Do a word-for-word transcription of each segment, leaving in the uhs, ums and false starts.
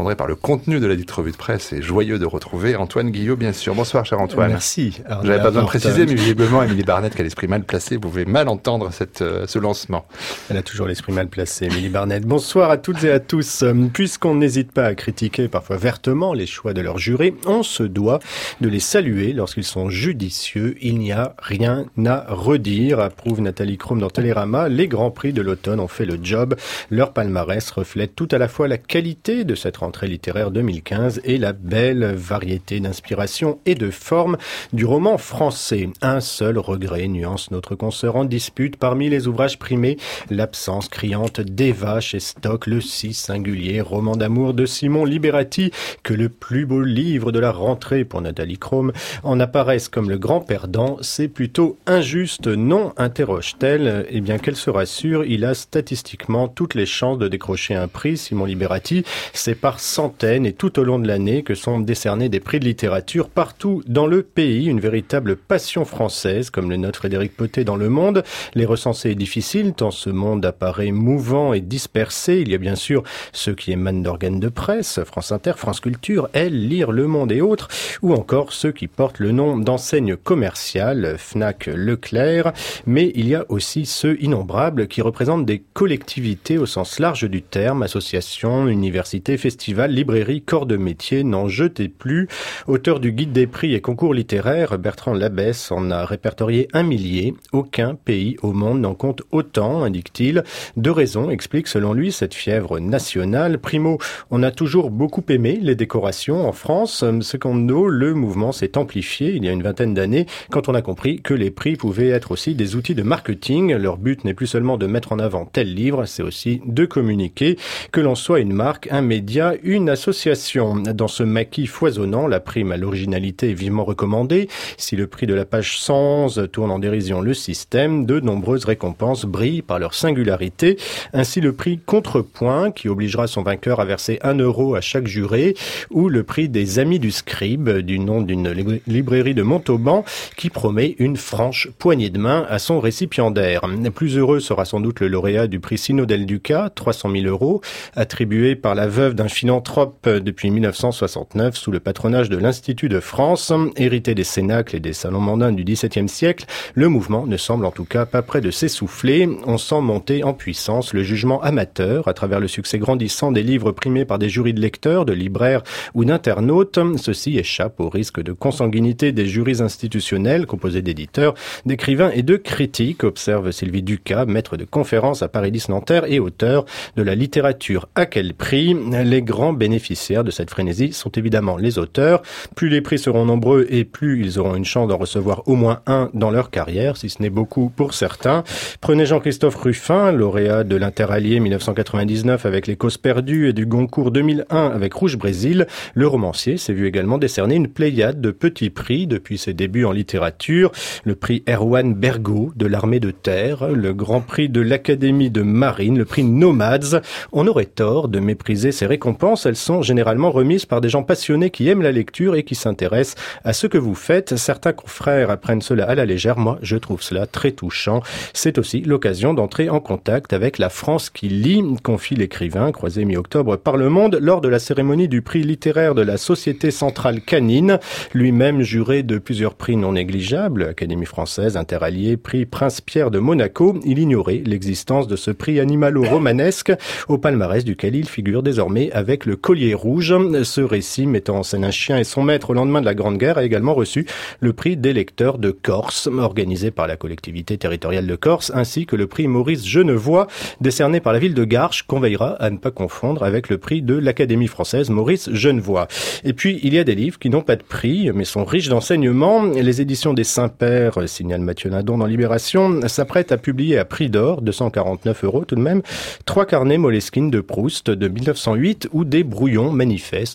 reviendrai par le contenu de la dite revue de presse et joyeux de retrouver Antoine Guillot, bien sûr. Bonsoir, cher Antoine. Merci. J'avais pas besoin de préciser, mais visiblement, Émilie Barnett, qui a l'esprit mal placé, vous pouvez mal entendre cette, euh, ce lancement. Elle a toujours l'esprit mal placé, Émilie Barnett. Bonsoir à toutes et à tous. Puisqu'on n'hésite pas à critiquer parfois vertement les choix de leurs jurés, on se doit de les saluer lorsqu'ils sont judicieux. Il n'y a rien à redire, approuve Nathalie Chrome dans Télérama. Les grands prix de l'automne ont fait le job. Leur palmarès reflète tout à la fois la qualité de cette rentrée littéraire deux mille quinze et la belle variété d'inspiration et de forme du roman français. Un seul regret nuance notre consoeur en dispute parmi les ouvrages primés, l'absence criante d'Eva chez Stock, le si singulier roman d'amour de Simon Liberati, que le plus beau livre de la rentrée pour Nathalie Chrome en apparaisse comme le grand perdant. C'est plutôt injuste, non, interroge-t-elle. Eh bien, qu'elle se rassure, il a statistiquement toutes les chances de décrocher un prix, Simon Liberati. C'est par centaines et tout au long de l'année que sont décernés des prix de littérature partout dans le pays. Une véritable passion française, comme le note Frédéric Potet dans Le Monde. Les recenser est difficile, tant ce monde apparaît mouvant et dispersé. Il y a bien sûr ceux qui émanent d'organes de presse, France Inter, France Culture, Elle, Lire, Le Monde et autres, ou encore ceux qui portent le nom d'enseignes commerciales, Fnac, Leclerc. Mais il y a aussi ceux innombrables qui représentent des collectivités au sens large du terme, associations, universités, festivals, librairies, corps de métier, n'en jetez plus. Auteur du guide des prix et concours littéraires, Bertrand Labesse en a répertorié un millier. Aucun pays au monde n'en compte autant, indique-t-il. Deux raisons expliquent selon lui cette fièvre nationale. Primo, on a toujours beaucoup aimé les décorations en France. Secondo, le mouvement s'est amplifié il y a une vingtaine d'années quand on a compris que les prix pouvaient être aussi des outils de marketing. Leur but n'est plus seulement de mettre en avant tel livre, c'est aussi de communiquer, que l'on soit une marque, un média, une association. Dans ce maquis foisonnant, la prime à l'originalité est vivement recommandée. Si le prix de la page cent onze tourne en dérision le système, de nombreuses récompenses brillent par leur singularité. Ainsi le prix Contrepoint, qui obligera son vainqueur à verser un euro à chaque juré, ou le prix des Amis du Scribe, du nom d'une librairie de Montauban, qui promet une franche poignée de main à son récipiendaire. Plus heureux sera sans doute le lauréat du prix Sino del Duca, trois cent mille euros, attribué par la veuve d'un philanthrope depuis mille neuf cent soixante-neuf sous le patronage de l'Institut de France. Hérité des cénacles et des salons mondains du dix-septième siècle, le mouvement ne semble en tout cas pas près de s'essouffler. On sent monter en puissance le jugement amateur à travers le succès grandissant des livres primés par des jurys de lecteurs, de libraires ou d'internautes. Ceux-ci échappent au risque de consanguinité des jurys institutionnels composés d'éditeurs, d'écrivains et de critiques, observe Sylvie Ducas, maître de conférences à Paris-Dix-Nanterre et auteur de la littérature à quel prix. Les grands bénéficiaires de cette frénésie sont évidemment les auteurs. Plus les prix seront nombreux et plus ils auront une chance d'en recevoir au moins un dans leur carrière, si ce n'est beaucoup pour certains. Prenez Jean-Christophe Ruffin, lauréat de l'Interallié mille neuf cent quatre-vingt-dix-neuf avec Les Causes perdues et du Goncourt deux mille un avec Rouge Brésil. Le romancier s'est vu également décerner une pléiade de petits prix depuis ses débuts en littérature. Le prix Erwan Bergot de l'Armée de Terre, le Grand Prix de l'Académie de Marine, le prix Nomads. On aurait tort de mépriser ces récompenses. Elles sont généralement remises par des gens passionnés qui aiment la lecture et qui s'intéressent à ce que vous faites. Certains confrères apprennent cela à la légère. Moi, je trouve cela très touchant. C'est aussi l'occasion d'entrer en contact avec la France qui lit, confie l'écrivain, croisé mi-octobre par Le Monde, lors de la cérémonie du prix littéraire de la Société Centrale Canine. Lui-même juré de plusieurs prix non négligeables, Académie française, Interallié, prix Prince-Pierre de Monaco, il ignorait l'existence de ce prix animalo-romanesque, au palmarès duquel il figure désormais avec le Collier Rouge. Ce récit, mettant en scène un chien et son maître au lendemain de la Grande Guerre, a également reçu le prix des lecteurs de Corse, organisé par la collectivité territoriale de Corse, ainsi que le prix Maurice Genevoix, décerné par la ville de Garches, qu'on veillera à ne pas confondre avec le prix de l'Académie française Maurice Genevoix. Et puis, il y a des livres qui n'ont pas de prix, mais sont riches d'enseignements. Les éditions des Saints-Pères, signale Mathieu Nadon dans Libération, s'apprêtent à publier à prix d'or, deux cent quarante-neuf euros tout de même, trois carnets Moleskine de Proust de mille neuf cent huit ou des brouillons manifestes que,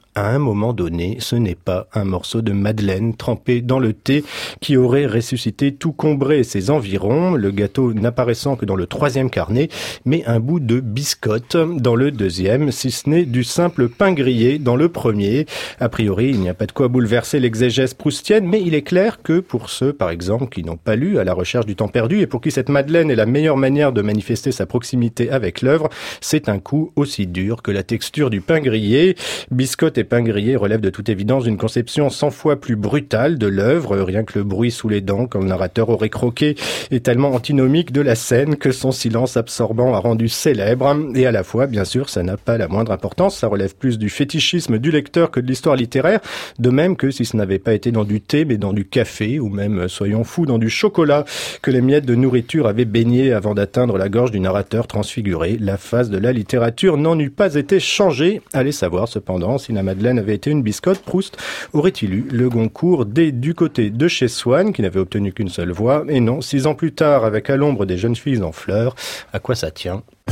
à un moment donné, ce n'est pas un morceau de madeleine trempé dans le thé qui aurait ressuscité tout Combray et ses environs, le gâteau n'apparaissant que dans le troisième carnet, mais un bout de biscotte dans le deuxième, si ce n'est du simple pain grillé dans le premier. A priori, il n'y a pas de quoi bouleverser l'exégèse proustienne, mais il est clair que pour ceux, par exemple, qui n'ont pas lu À la recherche du temps perdu et pour qui cette madeleine est la meilleure manière de manifester sa proximité avec l'œuvre, c'est un coup aussi dur que la texture du pain grillé. Biscotte et pain grillé relèvent de toute évidence d'une conception cent fois plus brutale de l'œuvre. Rien que le bruit sous les dents quand le narrateur aurait croqué est tellement antinomique de la scène que son silence absorbant a rendu célèbre. Et à la fois, bien sûr, ça n'a pas la moindre importance. Ça relève plus du fétichisme du lecteur que de l'histoire littéraire. De même que si ce n'avait pas été dans du thé, mais dans du café, ou même, soyons fous, dans du chocolat, que les miettes de nourriture avaient baigné avant d'atteindre la gorge du narrateur transfiguré, la face de la littérature n'en eût pas été changée. Allez savoir cependant si la madeleine avait été une biscotte, Proust aurait-il eu le Goncourt dès du côté de chez Swann, qui n'avait obtenu qu'une seule voix, et non, six ans plus tard, avec À l'ombre des jeunes filles en fleurs. À quoi ça tient ?